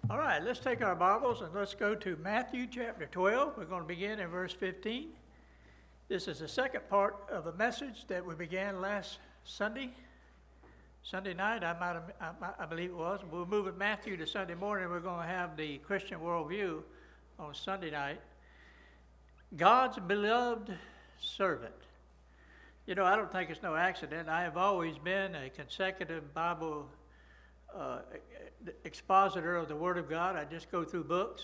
All right, let's take our Bibles and let's go to Matthew chapter 12. We're going to begin in verse 15. This is the second part of a message that we began last Sunday night, I believe it was. We'll move with Matthew to Sunday morning. We're going to have the Christian worldview on Sunday night. God's beloved servant. You know, I don't think it's no accident. I have always been a consecutive Bible expositor of the Word of God. I just go through books.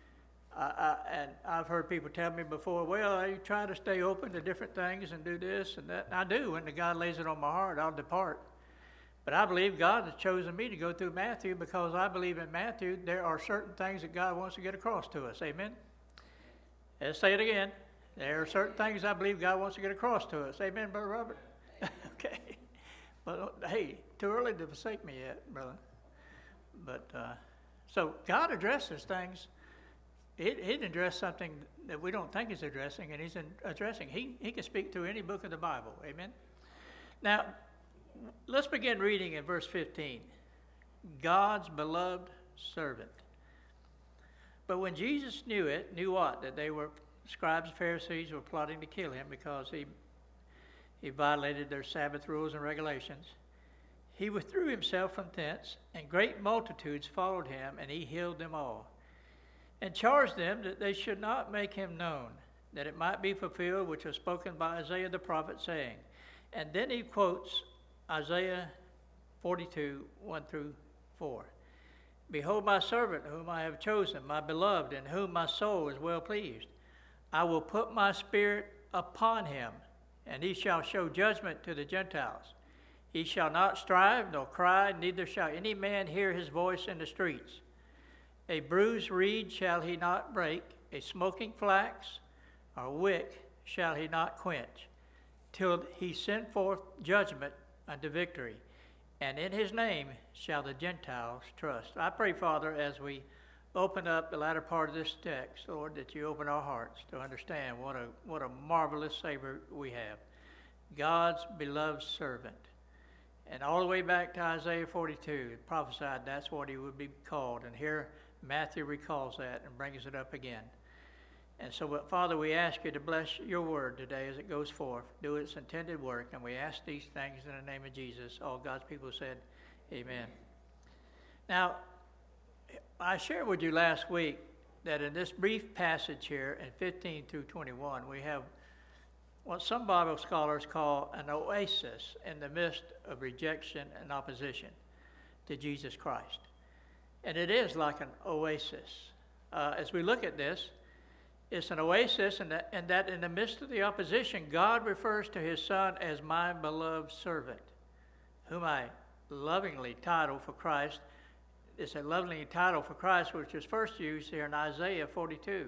And I've heard people tell me before, well, I try to stay open to different things and do this and that. And I do. When God lays it on my heart, I'll depart. But I believe God has chosen me to go through Matthew because I believe in Matthew there are certain things that God wants to get across to us. Amen? Let's say it again. There are certain things I believe God wants to get across to us. Amen, Brother Robert? Okay. But, hey, too early to forsake me yet, brother. But, so God addresses things. He didn't address something that we don't think he's addressing, and he's addressing. He can speak to any book of the Bible. Amen? Now, let's begin reading in verse 15. God's beloved servant. But when Jesus knew what? That they were, scribes and Pharisees were plotting to kill him because he violated their Sabbath rules and regulations. He withdrew himself from thence, and great multitudes followed him, and he healed them all, and charged them that they should not make him known, that it might be fulfilled which was spoken by Isaiah the prophet, saying, and then he quotes Isaiah 42, 1 through 4. Behold my servant whom I have chosen, my beloved, in whom my soul is well pleased. I will put my spirit upon him, and he shall show judgment to the Gentiles. He shall not strive nor cry, neither shall any man hear his voice in the streets. A bruised reed shall he not break, a smoking flax or wick shall he not quench, till he send forth judgment unto victory, and in his name shall the Gentiles trust. I pray, Father, as we open up the latter part of this text, Lord, that you open our hearts to understand what a marvelous Savior we have. God's beloved servant. And all the way back to Isaiah 42, it prophesied that's what he would be called. And here Matthew recalls that and brings it up again. And so, Father, we ask you to bless your word today as it goes forth. Do its intended work. And we ask these things in the name of Jesus. All God's people said, amen. Now, I shared with you last week that in this brief passage here in 15 through 21, we have what some Bible scholars call an oasis in the midst of rejection and opposition to Jesus Christ. And it is like an oasis. As we look at this, it's an oasis, and that in the midst of the opposition, God refers to his Son as my beloved servant, whom I lovingly title for Christ. It's a lovely title for Christ, which was first used here in Isaiah 42.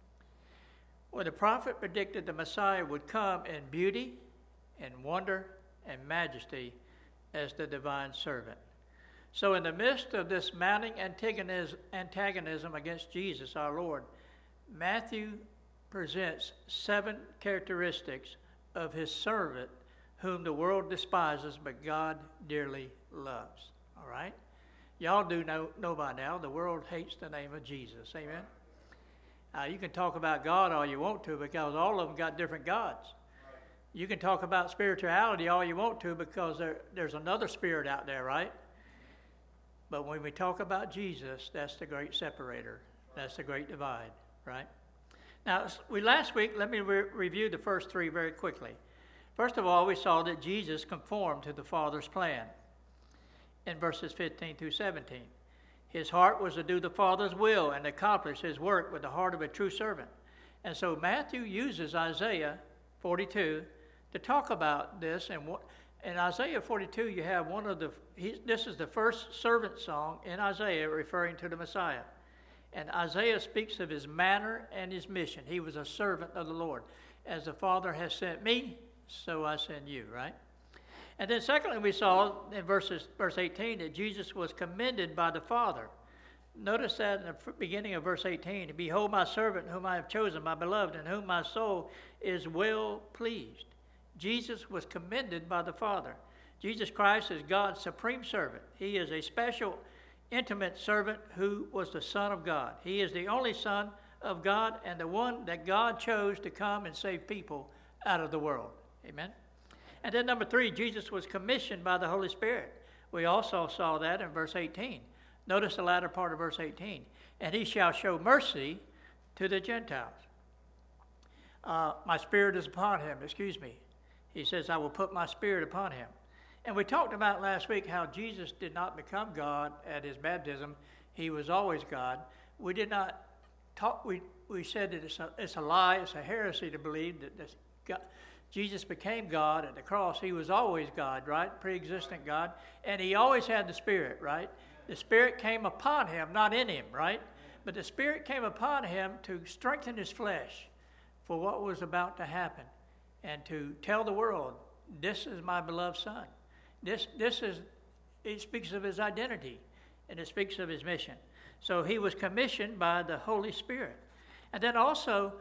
When the prophet predicted the Messiah would come in beauty and wonder and majesty as the divine servant. So in the midst of this mounting antagonism against Jesus, our Lord, Matthew presents 7 characteristics of his servant whom the world despises but God dearly loves. All right? Y'all do know by now the world hates the name of Jesus. Amen? You can talk about God all you want to because all of them got different gods. You can talk about spirituality all you want to because there's another spirit out there, right? But when we talk about Jesus, that's the great separator. That's the great divide, right? Now, last week, let me review the first 3 very quickly. First of all, we saw that Jesus conformed to the Father's plan in verses 15 through 17. His heart was to do the Father's will and accomplish his work with the heart of a true servant. And so Matthew uses Isaiah 42 to talk about this. And in Isaiah 42, you have this is the first servant song in Isaiah referring to the Messiah. And Isaiah speaks of his manner and his mission. He was a servant of the Lord. As the Father has sent me, so I send you, right? And then secondly, we saw in verse 18 that Jesus was commended by the Father. Notice that in the beginning of verse 18, behold my servant whom I have chosen, my beloved, in whom my soul is well pleased. Jesus was commended by the Father. Jesus Christ is God's supreme servant. He is a special intimate servant who was the Son of God. He is the only Son of God and the one that God chose to come and save people out of the world. Amen. And then number 3, Jesus was commissioned by the Holy Spirit. We also saw that in verse 18. Notice the latter part of verse 18. And he shall show mercy to the Gentiles. My spirit is upon him, He says, I will put my spirit upon him. And we talked about last week how Jesus did not become God at his baptism. He was always God. We did not talk, we said that it's a lie, it's a heresy to believe that Jesus became God at the cross. He was always God, right? Pre-existent God. And he always had the Spirit, right? The Spirit came upon him, not in him, right? But the Spirit came upon him to strengthen his flesh for what was about to happen and to tell the world, this is my beloved Son. It speaks of his identity and it speaks of his mission. So he was commissioned by the Holy Spirit. And then also,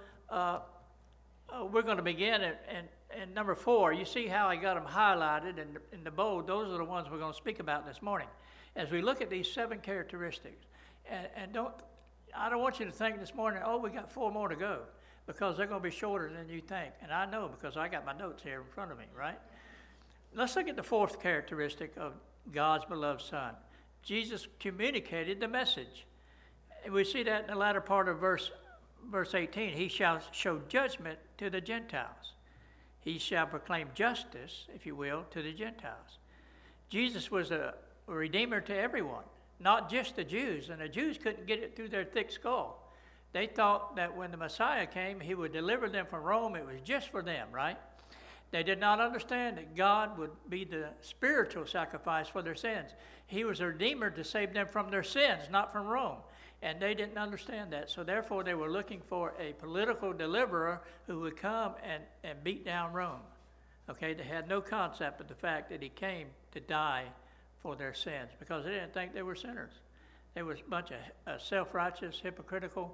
we're going to begin at number 4. You see how I got them highlighted in the bold. Those are the ones we're going to speak about this morning. As we look at these 7 characteristics. And I don't want you to think this morning, we got 4 more to go, because they're going to be shorter than you think. And I know, because I got my notes here in front of me, right? Let's look at the 4th characteristic of God's beloved Son. Jesus communicated the message. And we see that in the latter part of verse 18. He shall show judgment to the Gentiles. He shall proclaim justice, if you will, to the Gentiles. Jesus was a redeemer to everyone, not just the Jews. And the Jews couldn't get it through their thick skull. They thought that when the Messiah came, he would deliver them from Rome. It was just for them, right? They did not understand that God would be the spiritual sacrifice for their sins. He was a redeemer to save them from their sins, not from Rome. And they didn't understand that. So therefore, they were looking for a political deliverer who would come and beat down Rome. Okay, they had no concept of the fact that he came to die for their sins, because they didn't think they were sinners. They were a bunch of self-righteous, hypocritical,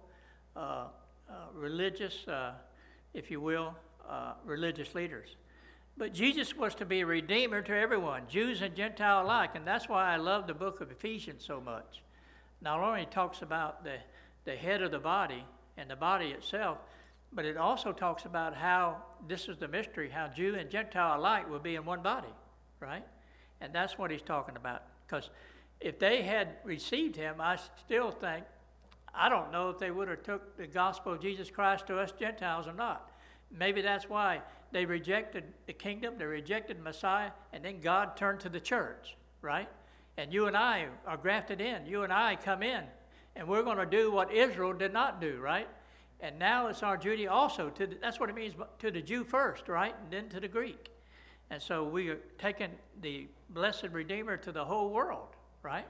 religious, if you will, religious leaders. But Jesus was to be a redeemer to everyone, Jews and Gentile alike, and that's why I love the book of Ephesians so much. Not only talks about the head of the body and the body itself, but it also talks about how, this is the mystery, how Jew and Gentile alike will be in one body, right? And that's what he's talking about. Because if they had received him, I still think, I don't know if they would have took the gospel of Jesus Christ to us Gentiles or not. Maybe that's why they rejected the kingdom, they rejected Messiah, and then God turned to the church, right? And you and I are grafted in. You and I come in, and we're going to do what Israel did not do, right? And now it's our duty also, that's what it means, to the Jew first, right? And then to the Greek. And so we are taking the blessed Redeemer to the whole world, right?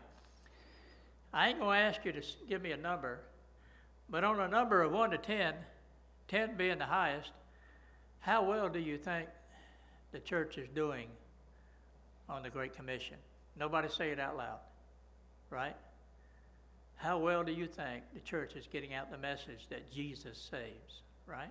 I ain't going to ask you to give me a number, but on a number of 1 to 10, 10 being the highest, how well do you think the church is doing on the Great Commission? Nobody say it out loud, right? How well do you think the church is getting out the message that Jesus saves, right?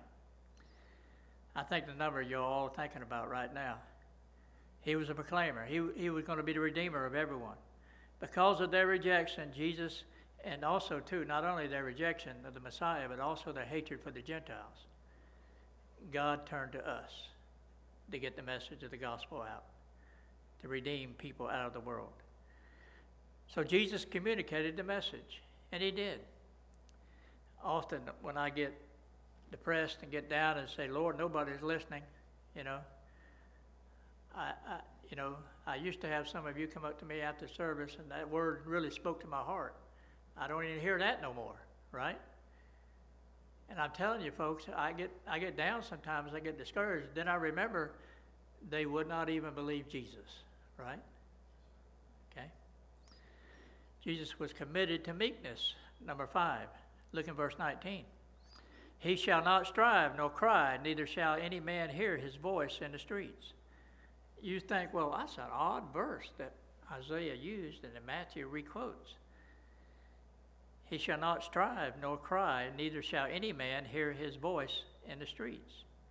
I think the number you're all thinking about right now. He was a proclaimer. He was going to be the redeemer of everyone. Because of their rejection, Jesus, and also too, not only their rejection of the Messiah, but also their hatred for the Gentiles, God turned to us to get the message of the gospel out, to redeem people out of the world. So Jesus communicated the message, and he did. Often when I get depressed and get down and say, Lord, nobody's listening, I used to have some of you come up to me after service, and that word really spoke to my heart. I don't even hear that no more, right? And I'm telling you, folks, I get down sometimes, I get discouraged. Then I remember they would not even believe Jesus, right? Okay? Jesus was committed to meekness. Number 5, look in verse 19. He shall not strive nor cry, neither shall any man hear his voice in the streets. You think, well, that's an odd verse that Isaiah used and that Matthew requotes. He shall not strive nor cry, neither shall any man hear his voice in the streets.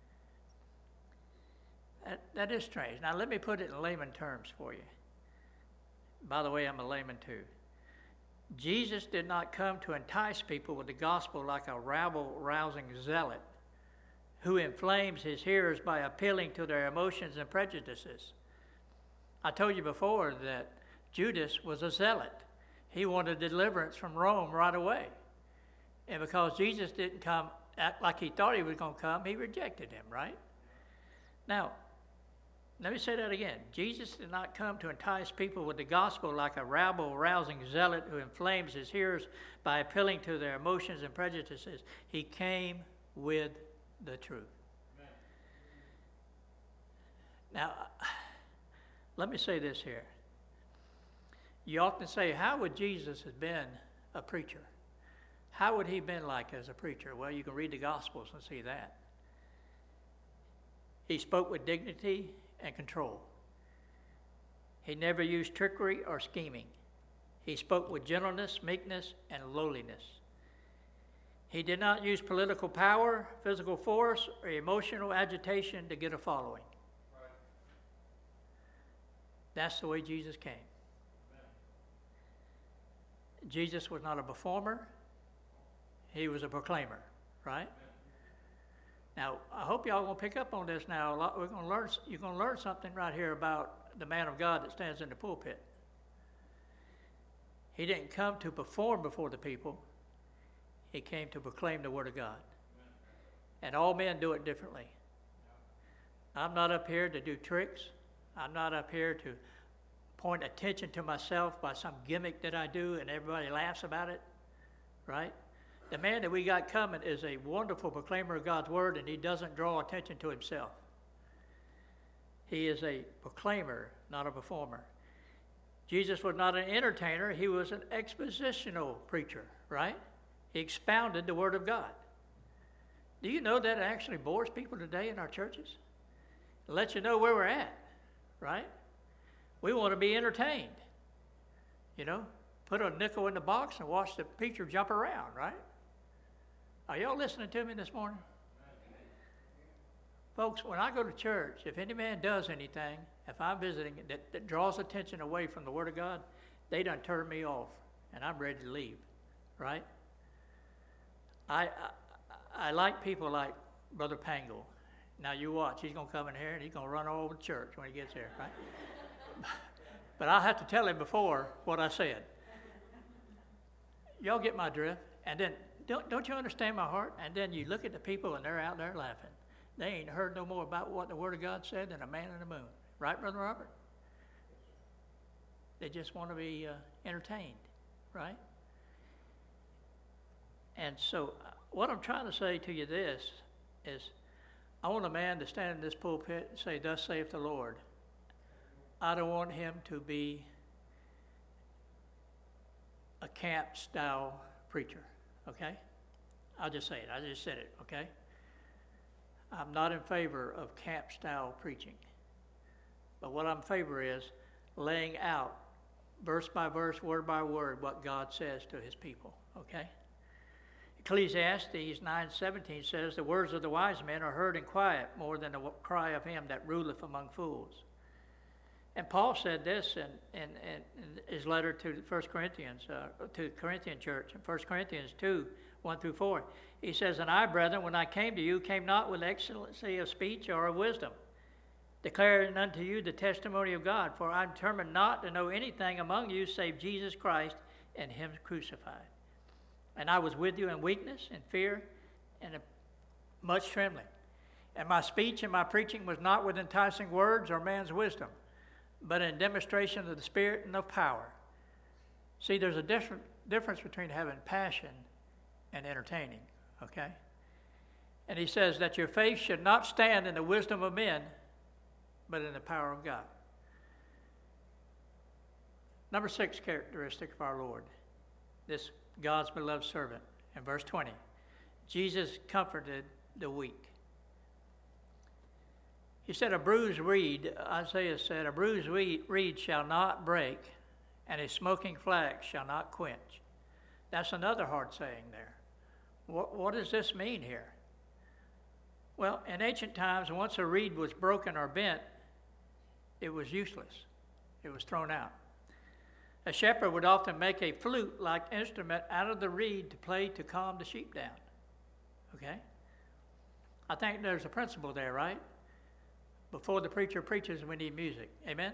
That is strange. Now, let me put it in layman terms for you. By the way, I'm a layman too. Jesus did not come to entice people with the gospel like a rabble-rousing zealot who inflames his hearers by appealing to their emotions and prejudices. I told you before that Judas was a zealot. He wanted deliverance from Rome right away. And because Jesus didn't come like he thought he was going to come, he rejected him, right? Now, let me say that again. Jesus did not come to entice people with the gospel like a rabble-rousing zealot who inflames his hearers by appealing to their emotions and prejudices. He came with the truth. Amen. Now, let me say this here. You often say, how would Jesus have been a preacher? How would he have been like as a preacher? Well, you can read the Gospels and see that. He spoke with dignity and control. He never used trickery or scheming. He spoke with gentleness, meekness, and lowliness. He did not use political power, physical force, or emotional agitation to get a following. Right. That's the way Jesus came. Amen. Jesus was not a performer. He was a proclaimer, right? Amen. Now, I hope y'all going to pick up on this now. You're going to learn something right here about the man of God that stands in the pulpit. He didn't come to perform before the people. He came to proclaim the Word of God. And all men do it differently. I'm not up here to do tricks. I'm not up here to point attention to myself by some gimmick that I do and everybody laughs about it, right? The man that we got coming is a wonderful proclaimer of God's Word, and he doesn't draw attention to himself. He is a proclaimer, not a performer. Jesus was not an entertainer. He was an expositional preacher, right? He expounded the Word of God. Do you know that it actually bores people today in our churches? It lets you know where we're at, right? We want to be entertained. You know, put a nickel in the box and watch the preacher jump around, right? Are y'all listening to me this morning? Folks, when I go to church, if any man does anything, if I'm visiting, that draws attention away from the Word of God, they done turn me off, and I'm ready to leave, right? I like people like Brother Pangle. Now you watch, he's going to come in here, and he's going to run all over the church when he gets here, right? But I'll have to tell him before what I said. Y'all get my drift, and then don't you understand my heart? And then you look at the people and they're out there laughing. They ain't heard no more about what the Word of God said than a man in the moon. Right, Brother Robert? They just want to be entertained, right? And so what I'm trying to say to you this is I want a man to stand in this pulpit and say, "Thus saith the Lord." I don't want him to be a camp-style preacher. Okay? I'll just say it. I just said it, okay? I'm not in favor of camp-style preaching. But what I'm in favor is laying out, verse by verse, word by word, what God says to his people, okay? Ecclesiastes 9:17 says, "The words of the wise men are heard in quiet more than the cry of him that ruleth among fools." And Paul said this in his letter to 1 Corinthians, to the Corinthian church, in 1 Corinthians 2:1-4. He says, "And I, brethren, when I came to you, came not with excellency of speech or of wisdom, declaring unto you the testimony of God. For I am determined not to know anything among you save Jesus Christ and him crucified. And I was with you in weakness and fear and in much trembling. And my speech and my preaching was not with enticing words or man's wisdom, but in demonstration of the Spirit and of power." See, there's a difference between having passion and entertaining, okay? And he says that your faith should not stand in the wisdom of men, but in the power of God. Number 6 characteristic of our Lord, this God's beloved servant, in verse 20. Jesus comforted the weak. He said, a bruised reed, Isaiah said, a bruised reed shall not break, and a smoking flax shall not quench. That's another hard saying there. What does this mean here? Well, in ancient times, once a reed was broken or bent, it was useless. It was thrown out. A shepherd would often make a flute-like instrument out of the reed to play to calm the sheep down. Okay? I think there's a principle there, right? Before the preacher preaches, we need music. Amen?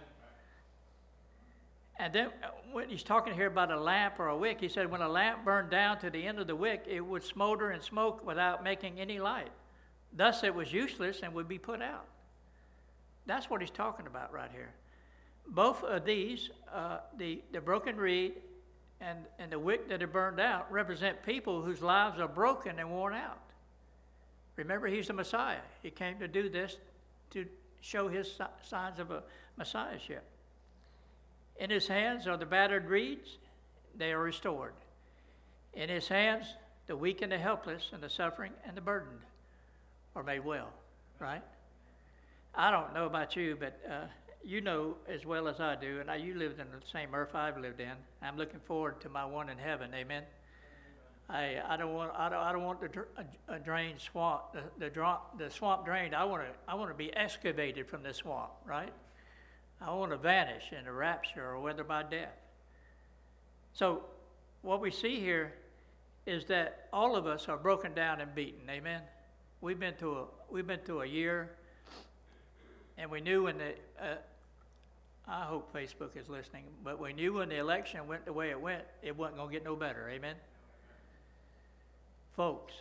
And then when he's talking here about a lamp or a wick, he said when a lamp burned down to the end of the wick, it would smolder and smoke without making any light. Thus it was useless and would be put out. That's what he's talking about right here. Both of these, the broken reed and the wick that are burned out, represent people whose lives are broken and worn out. Remember, he's the Messiah. He came to do this to show his signs of a messiahship. In his hands are the battered reeds. They are restored. In his hands, the weak and the helpless and the suffering and the burdened are made well, right? I don't know about you, but you know as well as I do, and you lived in the same earth I've lived in. I'm looking forward to my one in heaven. Amen. I don't want the drained swamp, the swamp drained. I want to be excavated from this swamp, right? I want to vanish in a rapture or whether by death. So what we see here is that all of us are broken down and beaten. Amen. We've been through a year, and we knew when I hope Facebook is listening, but we knew when the election went the way it went, it wasn't going to get no better. Amen. Folks,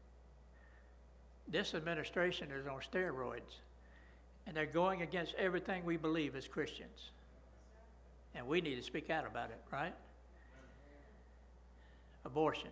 this administration is on steroids, and they're going against everything we believe as Christians. And we need to speak out about it, right? Abortion,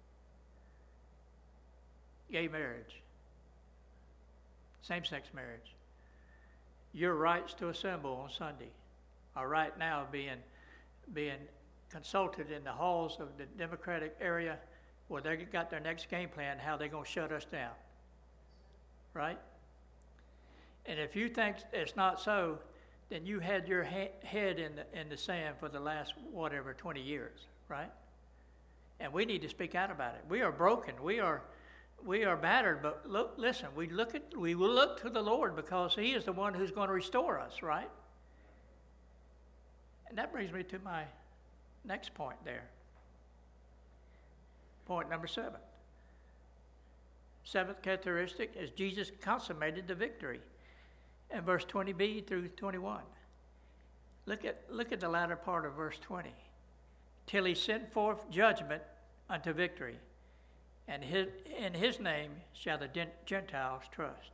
gay marriage, same-sex marriage, your rights to assemble on Sunday are right now being consulted in the halls of the Democratic area where they got their next game plan, how they're going to shut us down, right? And if you think it's not so, then you had your head in the sand for the last, 20 years, right? And we need to speak out about it. We are broken. We are battered, but listen, we will look to the Lord because he is the one who's going to restore us, right? And that brings me to my next point there. Point number 7. Seventh characteristic is Jesus consummated the victory. In verse 20b through 21. Look at the latter part of verse 20. Till he sent forth judgment unto victory, and in his name shall the Gentiles trust.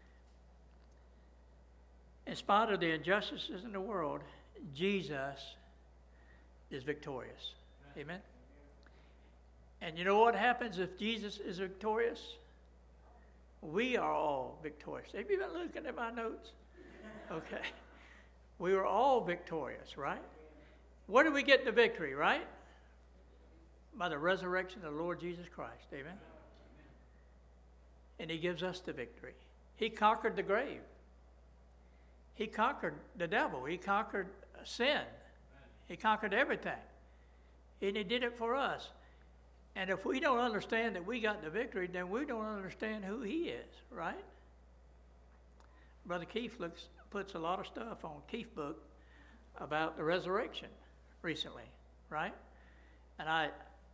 In spite of the injustices in the world, Jesus is victorious. Amen? And you know what happens if Jesus is victorious? We are all victorious. Have you been looking at my notes? Okay. We are all victorious, right? Where do we get the victory, right? By the resurrection of the Lord Jesus Christ. Amen? And he gives us the victory. He conquered the grave. He conquered the devil. He conquered sin. He conquered everything. And he did it for us. And if we don't understand that we got the victory, then we don't understand who he is, right? Brother Keith puts a lot of stuff on Keith's book about the resurrection recently, right? And I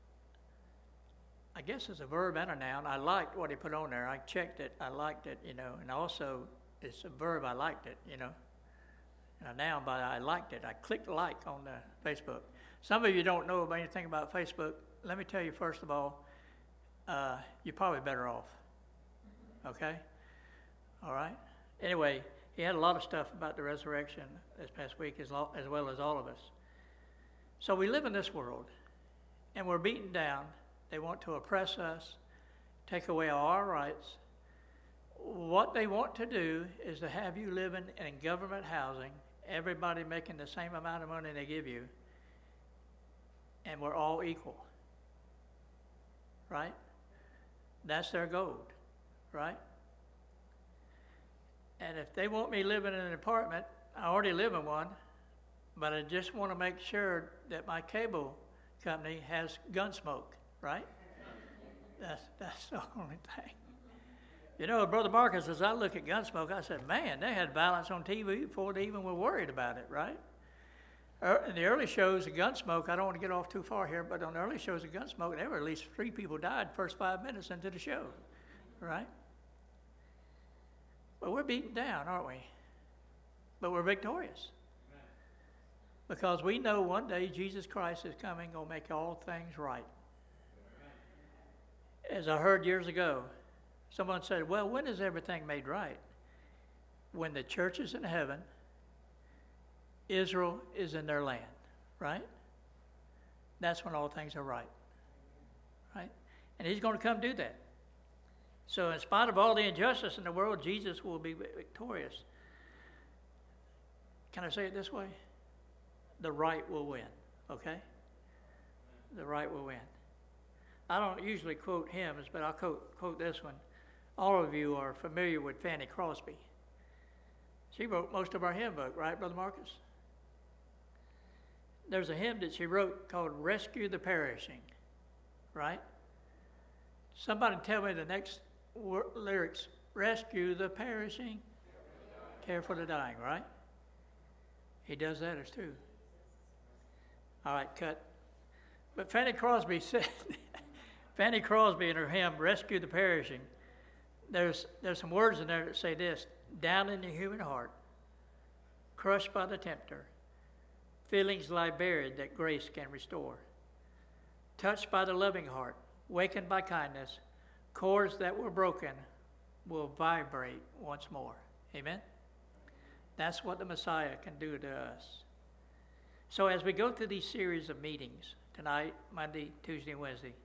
guess it's a verb and a noun. I liked what he put on there. I checked it. I liked it, and also it's a verb. I liked it, and a noun, but I liked it. I clicked like on the Facebook. Some of you don't know anything about Facebook. Let me tell you, first of all, you're probably better off, okay? All right? Anyway, he had a lot of stuff about the resurrection this past week as well as all of us. So we live in this world, and we're beaten down. They want to oppress us, take away all our rights. What they want to do is to have you living in government housing, everybody making the same amount of money they give you, and we're all equal. Right? That's their goal, right? And if they want me living in an apartment, I already live in one, but I just want to make sure that my cable company has gun smoke, right? That's the only thing. Brother Marcus, as I look at gun smoke, I said, man, they had violence on TV before they even were worried about it, right? In the early shows of Gunsmoke, I don't want to get off too far here, but on the early shows of Gunsmoke, there were at least 3 people died first 5 minutes into the show, right? But we're beaten down, aren't we? But we're victorious. Because we know one day Jesus Christ is coming, going to make all things right. As I heard years ago, someone said, well, when is everything made right? When the church is in heaven, Israel is in their land, right? That's when all things are right, right? And he's going to come do that. So in spite of all the injustice in the world, Jesus will be victorious. Can I say it this way? The right will win, okay? The right will win. I don't usually quote hymns, but I'll quote this one. All of you are familiar with Fanny Crosby. She wrote most of our hymn book, right, Brother Marcus? There's a hymn that she wrote called Rescue the Perishing, right? Somebody tell me the next lyrics. Rescue the perishing, care for the dying, right? He does that as too. All right, cut. But Fanny Crosby said, Fanny Crosby in her hymn, Rescue the Perishing, there's some words in there that say this: down in the human heart, crushed by the tempter, feelings lie buried that grace can restore. Touched by the loving heart, wakened by kindness, chords that were broken will vibrate once more. Amen? That's what the Messiah can do to us. So as we go through these series of meetings, tonight, Monday, Tuesday, and Wednesday,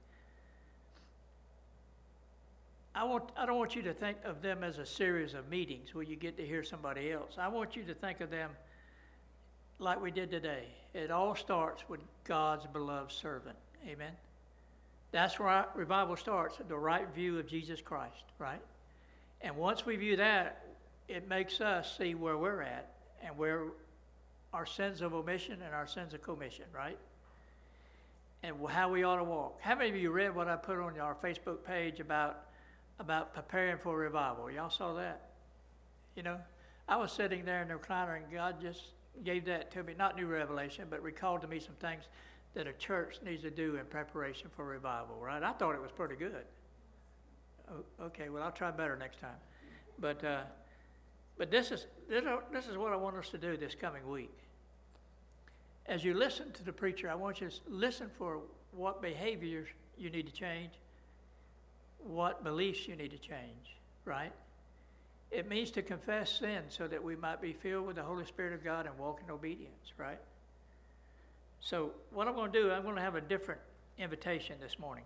I don't want you to think of them as a series of meetings where you get to hear somebody else. I want you to think of them like we did today. It all starts with God's beloved servant. Amen? That's where our revival starts, the right view of Jesus Christ, right? And once we view that, it makes us see where we're at and where our sins of omission and our sins of commission, right? And how we ought to walk. How many of you read what I put on our Facebook page about preparing for revival? Y'all saw that? You know, I was sitting there in the recliner and God just gave that to me, not new revelation, but recalled to me some things that a church needs to do in preparation for revival, right? I thought it was pretty good. Okay, well, I'll try better next time. But this is what I want us to do this coming week. As you listen to the preacher, I want you to listen for what behaviors you need to change, what beliefs you need to change, right? It means to confess sin so that we might be filled with the Holy Spirit of God and walk in obedience, right? So what I'm going to do, I'm going to have a different invitation this morning.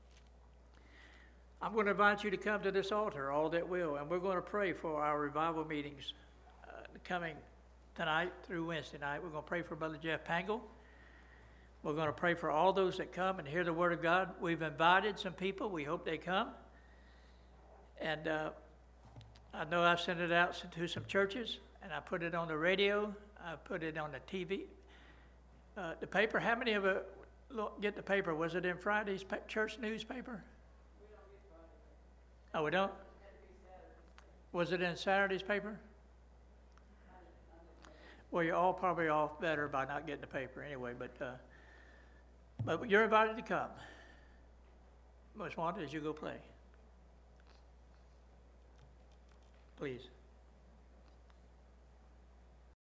I'm going to invite you to come to this altar, all that will, and we're going to pray for our revival meetings coming tonight through Wednesday night. We're going to pray for Brother Jeff Pangle. We're going to pray for all those that come and hear the Word of God. We've invited some people. We hope they come. And I know I've sent it out to some churches, and I put it on the radio. I put it on the TV. The paper, how many of you get the paper? Was it in Friday's church newspaper? Oh, we don't? Was it in Saturday's paper? Well, you're all probably off better by not getting the paper anyway, but you're invited to come. Most wanted as you go play. Please.